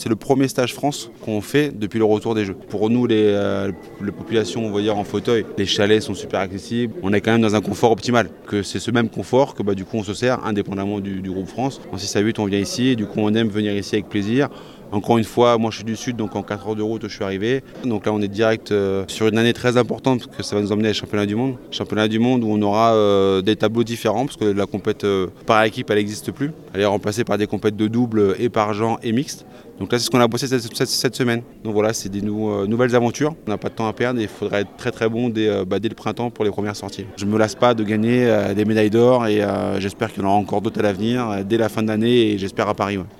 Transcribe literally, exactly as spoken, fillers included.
C'est le premier stage France qu'on fait depuis le retour des Jeux. Pour nous, les, euh, les populations, on va dire en fauteuil, les chalets sont super accessibles. On est quand même dans un confort optimal. Que c'est ce même confort que bah, du coup on se sert indépendamment du, du groupe France. En six à huit, on vient ici et du coup on aime venir ici avec plaisir. Encore une fois, moi je suis du Sud, donc en quatre heures de route je suis arrivé. Donc là on est direct euh, sur une année très importante parce que ça va nous emmener à championnat du monde. Championnat du monde où on aura euh, des tableaux différents parce que la compète euh, par équipe elle n'existe plus. Elle est remplacée par des compètes de double et par genre et mixte. Donc là c'est ce qu'on a bossé cette, cette, cette semaine. Donc voilà, c'est des nou euh, nouvelles aventures. On n'a pas de temps à perdre et il faudra être très très bon dès, euh, bah, dès le printemps pour les premières sorties. Je ne me lasse pas de gagner euh, des médailles d'or et euh, j'espère qu'il y en aura encore d'autres à l'avenir euh, dès la fin de l'année et j'espère à Paris. Ouais.